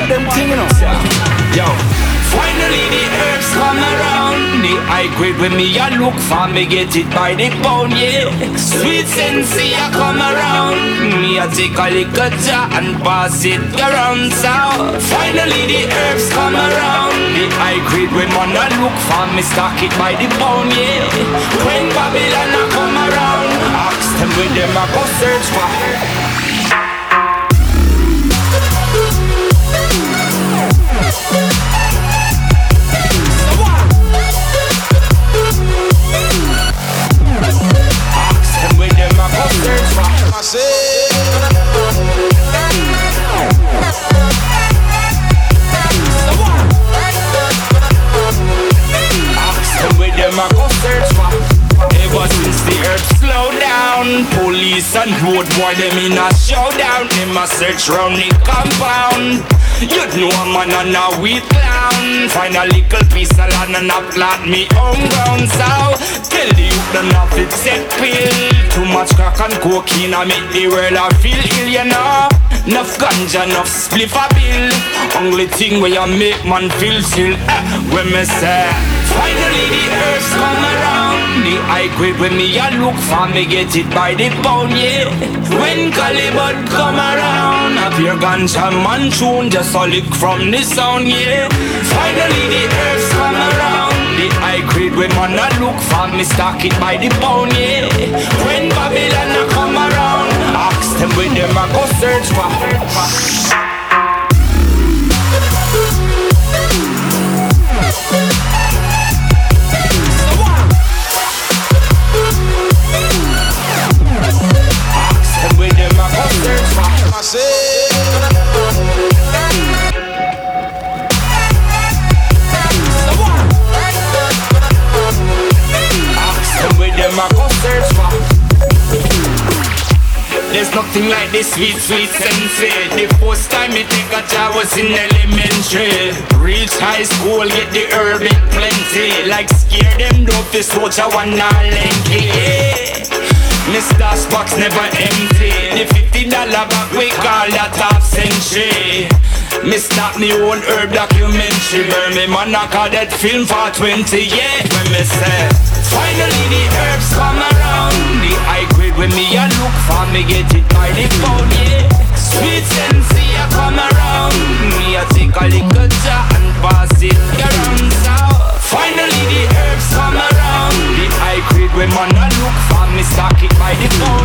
them thing, you know. Yo, finally the herbs come around. The high grade when me a look for, me get it by the pound, yeah. Sweet sensei a come around. Me a take a little jar and pass it around. So finally the herbs come around. The high grade when man a look for, me stock it by the pound, yeah. When Babylon a come around, ask them where them a go search for. Ever since the earth slowed down, police and road boy them in a showdown. Them a search round the compound. You know a man and a weed clown. Find a little piece of land and a plant me home ground. So tell the youth them not fit set pill. Too much crack and cocaine I make the world a feel ill, you know. Enough ganja, enough spliff a bill. Only thing where you make man feel chill, when me say finally the herbs come around. The high grade when me a look for, me get it by the pound, yeah. When Calibut come around, a pure ganja man tune, just a lick from the sound, yeah. Finally the herbs come around. The high grade when man a look for, me stock it by the pound, yeah. When Babylon a come around, ask them where them a go search for. There's nothing like this sweet, sweet sensei. The first time me take a job was in elementary. Reach high school, get the herb in plenty. Like scare them dope, the soldier one not lanky, yeah. Mr. Box never empty. The $50 back we call that half century. Me start me own herb documentary. Burn me man I call that film for 20, yeah. When me say finally the herbs come around. The high grade when me a look for, me get it by the pound, yeah. Sweet sensei a come around. Me a take a little jar and pass it around. So finally the herbs come around. The high grade when man a look for, me stock it by the pound.